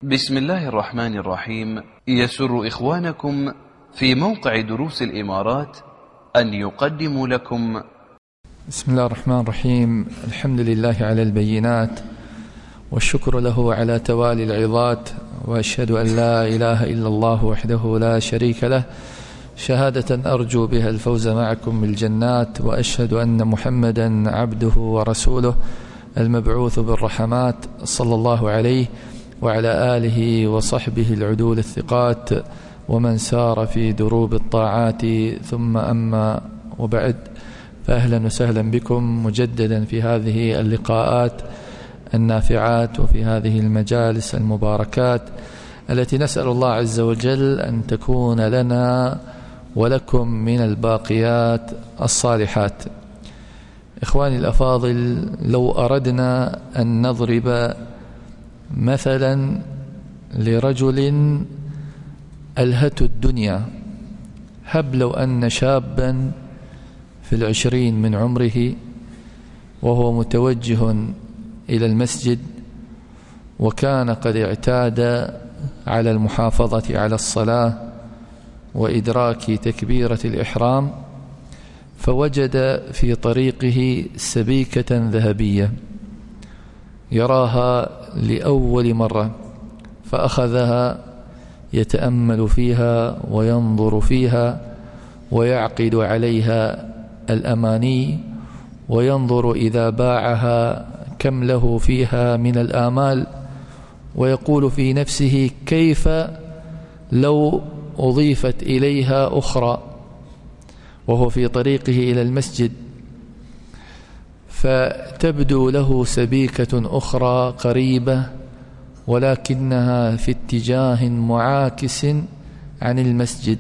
بسم الله الرحمن الرحيم. يسر إخوانكم في موقع دروس الإمارات أن يقدموا لكم بسم الله الرحمن الرحيم. الحمد لله على البينات، والشكر له على توالي العظات، وأشهد أن لا إله إلا الله وحده لا شريك له شهادة أرجو بها الفوز معكم بالجنات، وأشهد أن محمدا عبده ورسوله المبعوث بالرحمات صلى الله عليه وعلى آله وصحبه العدول الثقات ومن سار في دروب الطاعات، ثم أما وبعد، فأهلا وسهلا بكم مجددا في هذه اللقاءات النافعات وفي هذه المجالس المباركات التي نسأل الله عز وجل أن تكون لنا ولكم من الباقيات الصالحات. إخواني الأفاضل، لو أردنا أن نضرب مثلا لرجل ألهته الدنيا، هب لو أن شابا في 20 من عمره وهو متوجه إلى المسجد، وكان قد اعتاد على المحافظة على الصلاة وإدراك تكبيرة الإحرام، فوجد في طريقه سبيكة ذهبية يراها لأول مرة، فأخذها يتأمل فيها وينظر فيها ويعقد عليها الأماني، وينظر إذا باعها كم له فيها من الآمال، ويقول في نفسه كيف لو أضيفت إليها أخرى وهو في طريقه إلى المسجد، فتبدو له سبيكة أخرى قريبة ولكنها في اتجاه معاكس عن المسجد،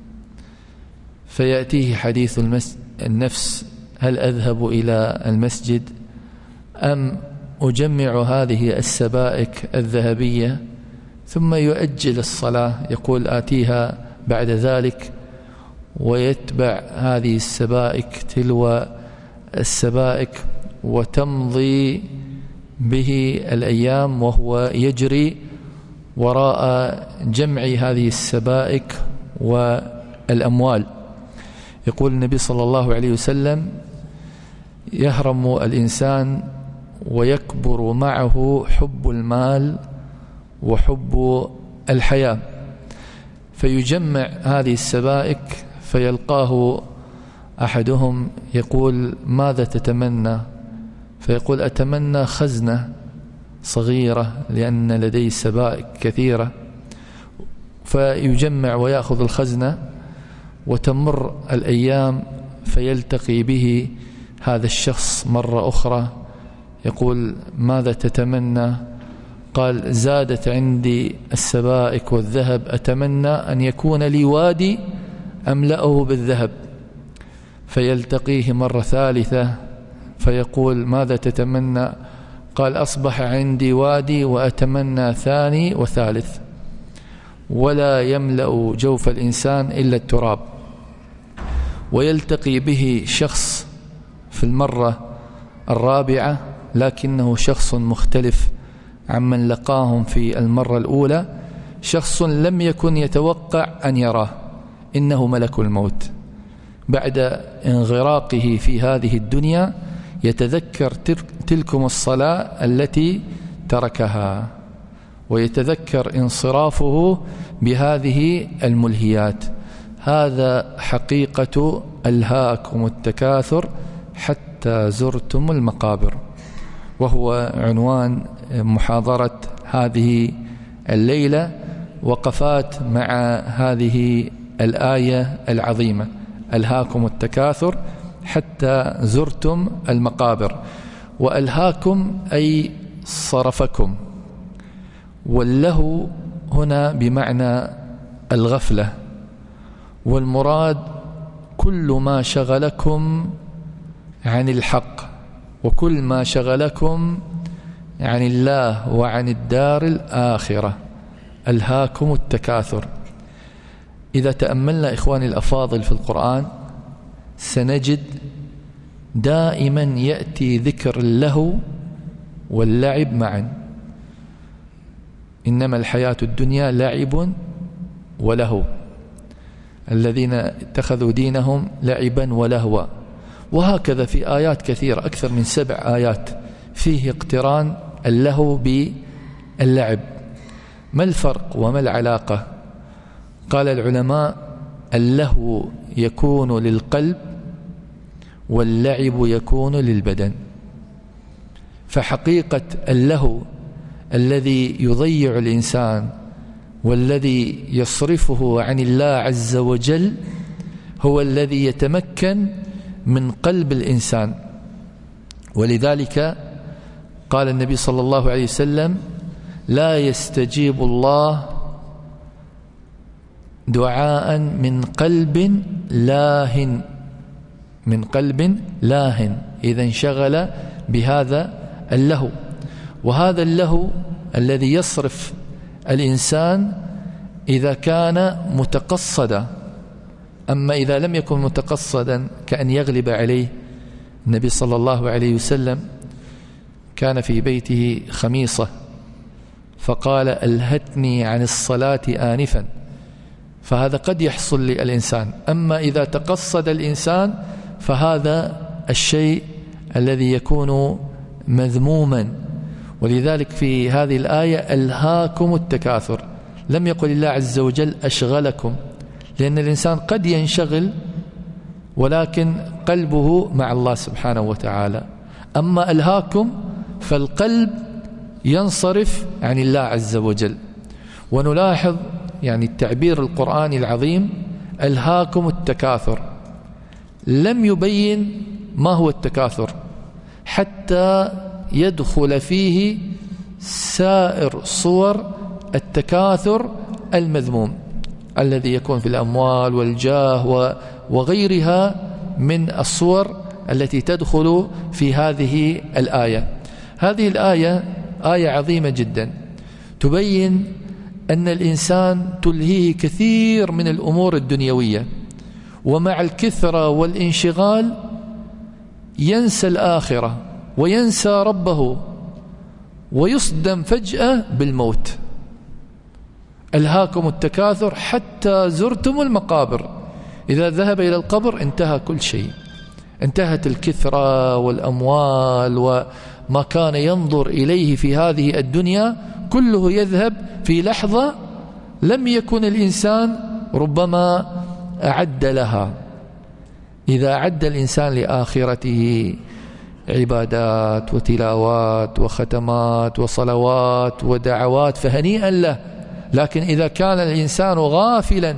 فيأتيه حديث النفس: هل أذهب إلى المسجد أم أجمع هذه السبائك الذهبية؟ ثم يؤجل الصلاة، يقول آتيها بعد ذلك، ويتبع هذه السبائك تلو السبائك، وتمضي به الأيام وهو يجري وراء جمع هذه السبائك والأموال. يقول النبي صلى الله عليه وسلم: يهرم الإنسان ويكبر معه حب المال وحب الحياة، فيجمع هذه السبائك، فيلقاه أحدهم يقول: ماذا تتمنى؟ فيقول: أتمنى خزنة صغيرة لأن لدي سبائك كثيرة. فيجمع ويأخذ الخزنة، وتمر الأيام، فيلتقي به هذا الشخص مرة أخرى، يقول: ماذا تتمنى؟ قال: زادت عندي السبائك والذهب، أتمنى أن يكون لي وادي أملأه بالذهب. فيلتقيه مرة ثالثة، فيقول: ماذا تتمنى؟ قال: أصبح عندي وادي وأتمنى ثاني وثالث، ولا يملأ جوف الإنسان إلا التراب. ويلتقي به شخص في المرة الرابعة، لكنه شخص مختلف عمن لقاهم في المرة الأولى، شخص لم يكن يتوقع أن يراه، إنه ملك الموت. بعد انغراقه في هذه الدنيا يتذكر تلكم الصلاة التي تركها، ويتذكر انصرافه بهذه الملهيات. هذا حقيقة ألهاكم التكاثر حتى زرتم المقابر، وهو عنوان محاضرة هذه الليلة، وقفات مع هذه الآية العظيمة: ألهاكم التكاثر حتى زرتم المقابر. وألهاكم أي صرفكم، واللهو هنا بمعنى الغفلة، والمراد كل ما شغلكم عن الحق، وكل ما شغلكم عن الله وعن الدار الآخرة. ألهاكم التكاثر. إذا تأملنا إخواني الأفاضل في القرآن، سنجد دائما يأتي ذكر اللهو واللعب معا. إنما الحياة الدنيا لعب ولهو، الذين اتخذوا دينهم لعبا ولهوا. وهكذا في آيات كثيرة، أكثر من 7 آيات فيه اقتران اللهو باللعب. ما الفرق وما العلاقة؟ قال العلماء: اللهو يكون للقلب واللعب يكون للبدن. فحقيقة اللهو الذي يضيع الإنسان والذي يصرفه عن الله عز وجل هو الذي يتمكن من قلب الإنسان. ولذلك قال النبي صلى الله عليه وسلم: لا يستجيب الله دعاء من قلب لاهٍ، من قلب لاهٍ، إذا انشغل بهذا اللهو. وهذا اللهو الذي يصرف الإنسان إذا كان متقصدا. أما إذا لم يكن متقصدا كأن يغلب عليه. النبي صلى الله عليه وسلم كان في بيته خميصة فقال: ألهتني عن الصلاة آنفا. فهذا قد يحصل للإنسان. أما إذا تقصد الإنسان فهذا الشيء الذي يكون مذموما. ولذلك في هذه الآية: ألهاكم التكاثر. لم يقل الله عز وجل أشغلكم، لأن الإنسان قد ينشغل ولكن قلبه مع الله سبحانه وتعالى. أما ألهاكم فالقلب ينصرف عن الله عز وجل. ونلاحظ يعني التعبير القرآني العظيم: ألهاكم التكاثر، لم يبين ما هو التكاثر حتى يدخل فيه سائر صور التكاثر المذموم الذي يكون في الأموال والجاه وغيرها من الصور التي تدخل في هذه الآية. هذه الآية آية عظيمة جدا تبين أن الإنسان تلهيه كثير من الأمور الدنيوية، ومع الكثرة والانشغال ينسى الآخرة وينسى ربه ويصدم فجأة بالموت. ألهاكم التكاثر حتى زرتم المقابر. إذا ذهب إلى القبر انتهى كل شيء، انتهت الكثرة والأموال وما كان ينظر إليه في هذه الدنيا كله يذهب في لحظة لم يكن الإنسان ربما أعد لها. إذا أعد الإنسان لآخرته عبادات وتلاوات وختمات وصلوات ودعوات فهنيئا له. لكن إذا كان الإنسان غافلا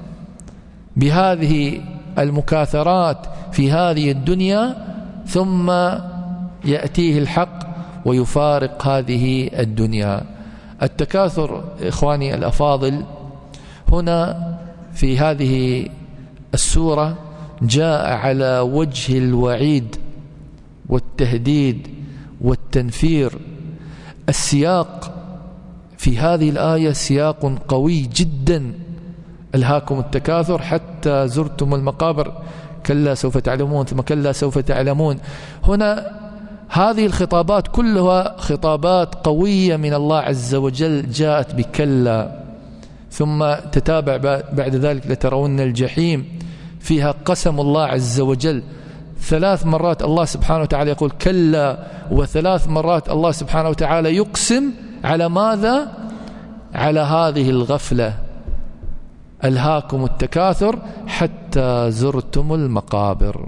بهذه المكاثرات في هذه الدنيا ثم يأتيه الحق ويفارق هذه الدنيا. التكاثر إخواني الأفاضل هنا في هذه السورة جاء على وجه الوعيد والتهديد والتنفير. السياق في هذه الآية سياق قوي جدا: ألهاكم التكاثر حتى زرتم المقابر، كلا سوف تعلمون ثم كلا سوف تعلمون. هنا هذه الخطابات كلها خطابات قوية من الله عز وجل جاءت بكلا، ثم تتابع بعد ذلك: لترون الجحيم، فيها قسم الله عز وجل 3 مرات الله سبحانه وتعالى يقول كلا، و3 مرات الله سبحانه وتعالى يقسم على ماذا؟ على هذه الغفلة. ألهاكم التكاثر حتى زرتم المقابر.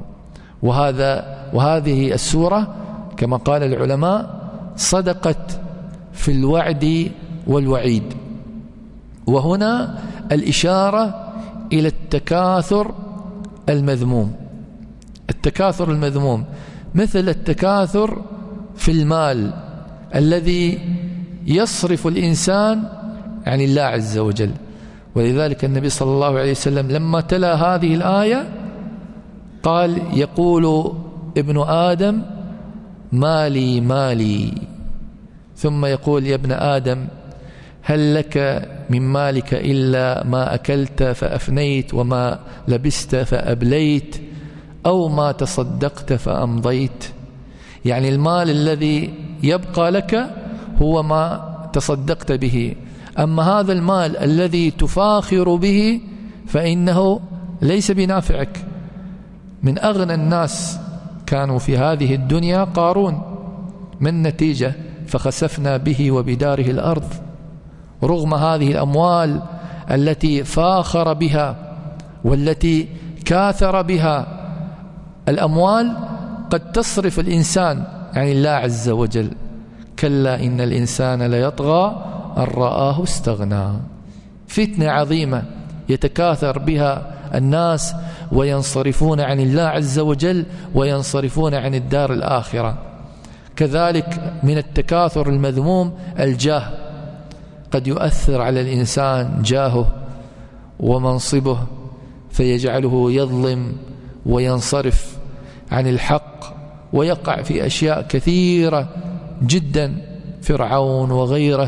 وهذه السورة كما قال العلماء صدقت في الوعد والوعيد. وهنا الإشارة إلى التكاثر المذموم. التكاثر المذموم مثل التكاثر في المال الذي يصرف الإنسان عن الله عز وجل. ولذلك النبي صلى الله عليه وسلم لما تلا هذه الآية قال: يقول ابن آدم مالي مالي، ثم يقول: يا ابن آدم هل لك من مالك إلا ما أكلت فأفنيت وما لبست فأبليت أو ما تصدقت فأمضيت. يعني المال الذي يبقى لك هو ما تصدقت به، أما هذا المال الذي تفاخر به فإنه ليس بنافعك. من أغنى الناس كانوا في هذه الدنيا قارون، ما النتيجة؟ فخسفنا به وبداره الأرض. رغم هذه الأموال التي فاخر بها والتي كاثر بها، الأموال قد تصرف الإنسان عن الله عز وجل. كلا إن الإنسان ليطغى أن رآه استغنى. فتنة عظيمة يتكاثر بها الناس وينصرفون عن الله عز وجل وينصرفون عن الدار الآخرة. كذلك من التكاثر المذموم الجاه، قد يؤثر على الإنسان جاهه ومنصبه فيجعله يظلم وينصرف عن الحق ويقع في أشياء كثيرة جدا. فرعون وغيره،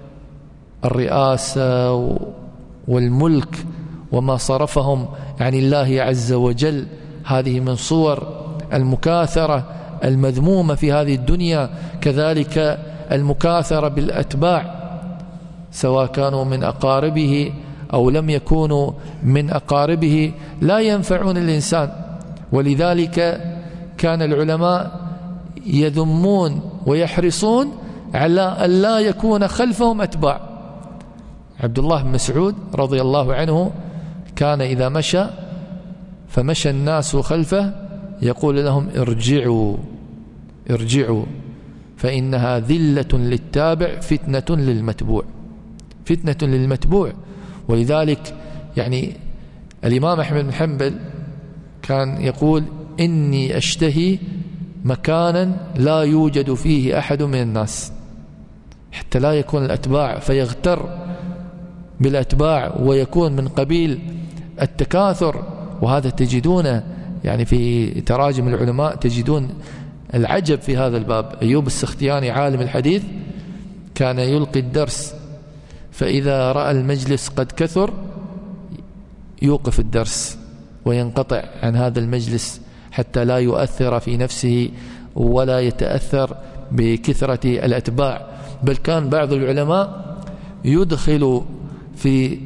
الرئاسة والملك وما صرفهم عن الله عز وجل، هذه من صور المكاثرة المذمومة في هذه الدنيا. كذلك المكاثرة بالأتباع، سواء كانوا من أقاربه أو لم يكونوا من أقاربه، لا ينفعون الإنسان. ولذلك كان العلماء يذمون ويحرصون على أن لا يكون خلفهم أتباع. عبد الله بن مسعود رضي الله عنه كان إذا مشى فمشى الناس خلفه يقول لهم ارجعوا ارجعوا فإنها ذلة للتابع فتنة للمتبوع، فتنة للمتبوع. ولذلك يعني الإمام أحمد بن حنبل كان يقول إني أشتهي مكانا لا يوجد فيه أحد من الناس، حتى لا يكون الأتباع فيغتر بالأتباع ويكون من قبيل التكاثر. وهذا تجدونه يعني في تراجم العلماء، تجدون العجب في هذا الباب. أيوب السختياني عالم الحديث كان يلقي الدرس، فإذا رأى المجلس قد كثر يوقف الدرس وينقطع عن هذا المجلس حتى لا يؤثر في نفسه ولا يتأثر بكثرة الأتباع. بل كان بعض العلماء يدخل في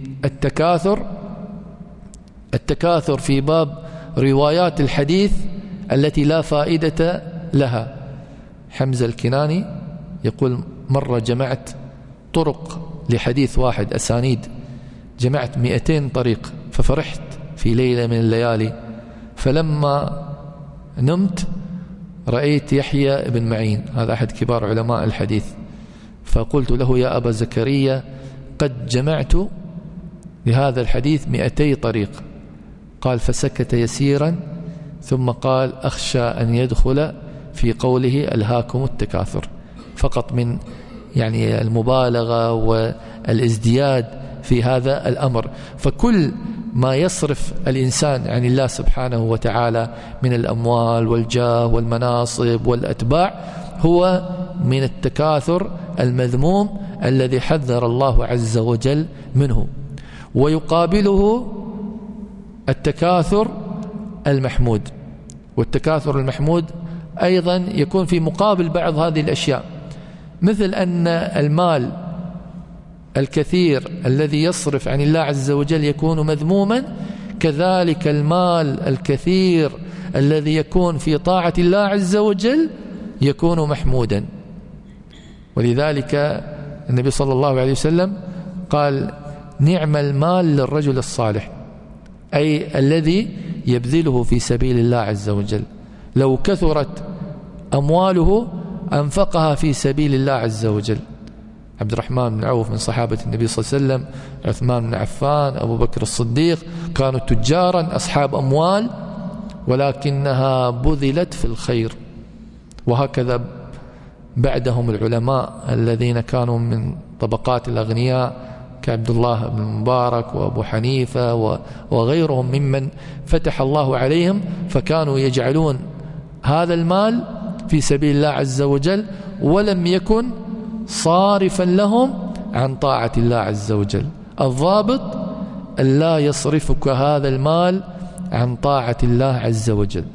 التكاثر في باب روايات الحديث التي لا فائدة لها. حمزة الكناني يقول مرة جمعت طرق لحديث واحد أسانيد، جمعت 200 طريق، ففرحت في ليلة من الليالي، فلما نمت رأيت يحيى بن معين، هذا أحد كبار علماء الحديث، فقلت له يا أبا زكريا قد جمعت لهذا الحديث 200 طريق. قال فسكت يسيرا ثم قال أخشى أن يدخل في قوله ألهاكم التكاثر، فقط من يعني المبالغة والازدياد في هذا الأمر. فكل ما يصرف الإنسان عن الله سبحانه وتعالى من الأموال والجاه والمناصب والأتباع هو من التكاثر المذموم الذي حذر الله عز وجل منه. ويقابله التكاثر المحمود، والتكاثر المحمود أيضا يكون في مقابل بعض هذه الأشياء، مثل أن المال الكثير الذي يصرف عن الله عز وجل يكون مذموما، كذلك المال الكثير الذي يكون في طاعة الله عز وجل يكون محمودا. ولذلك النبي صلى الله عليه وسلم قال نعم المال للرجل الصالح، أي الذي يبذله في سبيل الله عز وجل. لو كثرت أمواله أنفقها في سبيل الله عز وجل. عبد الرحمن بن عوف من صحابة النبي صلى الله عليه وسلم، عثمان بن عفان، أبو بكر الصديق، كانوا تجارا أصحاب أموال ولكنها بذلت في الخير. وهكذا بعدهم العلماء الذين كانوا من طبقات الأغنياء كعبد الله بن المبارك وأبو حنيفة وغيرهم ممن فتح الله عليهم، فكانوا يجعلون هذا المال في سبيل الله عز وجل ولم يكن صارفا لهم عن طاعة الله عز وجل. الضابط أن لا يصرفك هذا المال عن طاعة الله عز وجل.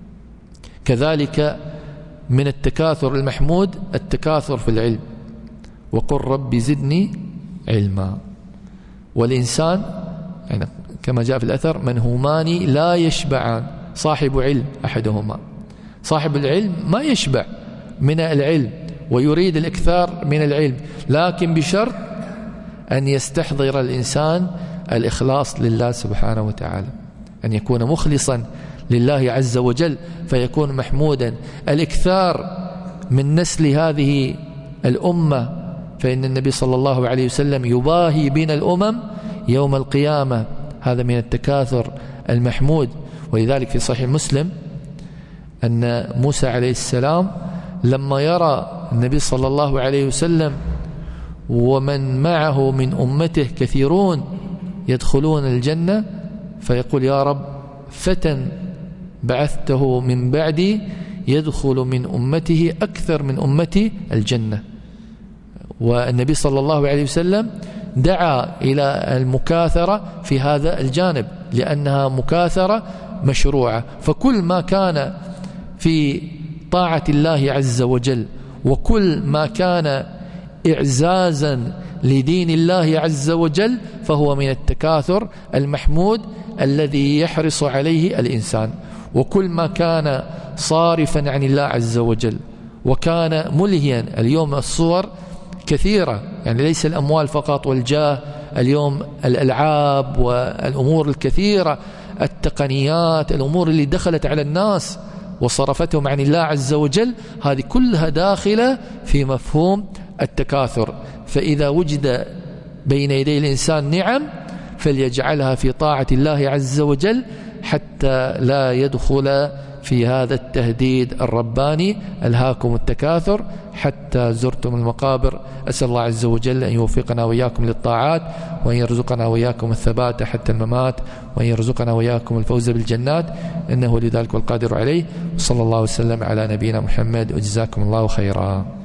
كذلك من التكاثر المحمود التكاثر في العلم، وقل رب زدني علما. والإنسان يعني كما جاء في الأثر منهومان لا يشبعان، صاحب علم أحدهما، صاحب العلم ما يشبع من العلم ويريد الإكثار من العلم، لكن بشرط أن يستحضر الإنسان الإخلاص لله سبحانه وتعالى، أن يكون مخلصا لله عز وجل فيكون محمودا. الإكثار من نسل هذه الأمة، فإن النبي صلى الله عليه وسلم يباهي بين الأمم يوم القيامة، هذا من التكاثر المحمود. ولذلك في صحيح مسلم أن موسى عليه السلام لما يرى النبي صلى الله عليه وسلم ومن معه من أمته كثيرون يدخلون الجنة فيقول يا رب فتى بعثته من بعدي يدخل من أمته أكثر من أمتي الجنة. والنبي صلى الله عليه وسلم دعا إلى المكاثرة في هذا الجانب لأنها مكاثرة مشروعة. فكل ما كان في طاعة الله عز وجل وكل ما كان إعزازا لدين الله عز وجل فهو من التكاثر المحمود الذي يحرص عليه الإنسان. وكل ما كان صارفا عن الله عز وجل وكان ملهيا، اليوم الصور كثيرة، يعني ليس الأموال فقط والجاه، اليوم الألعاب والأمور الكثيرة، التقنيات، الأمور اللي دخلت على الناس وصرفتهم عن الله عز وجل، هذه كلها داخلة في مفهوم التكاثر. فإذا وجد بين يدي الإنسان نعم فليجعلها في طاعة الله عز وجل حتى لا يدخل في هذا التهديد الرباني ألهاكم التكاثر حتى زرتم المقابر. أسأل الله عز وجل أن يوفقنا وإياكم للطاعات، وأن يرزقنا وإياكم الثبات حتى الممات، وأن يرزقنا وإياكم الفوز بالجنات، إنه لذلك والقادر عليه. صلى الله وسلم على نبينا محمد، وجزاكم الله خيرا.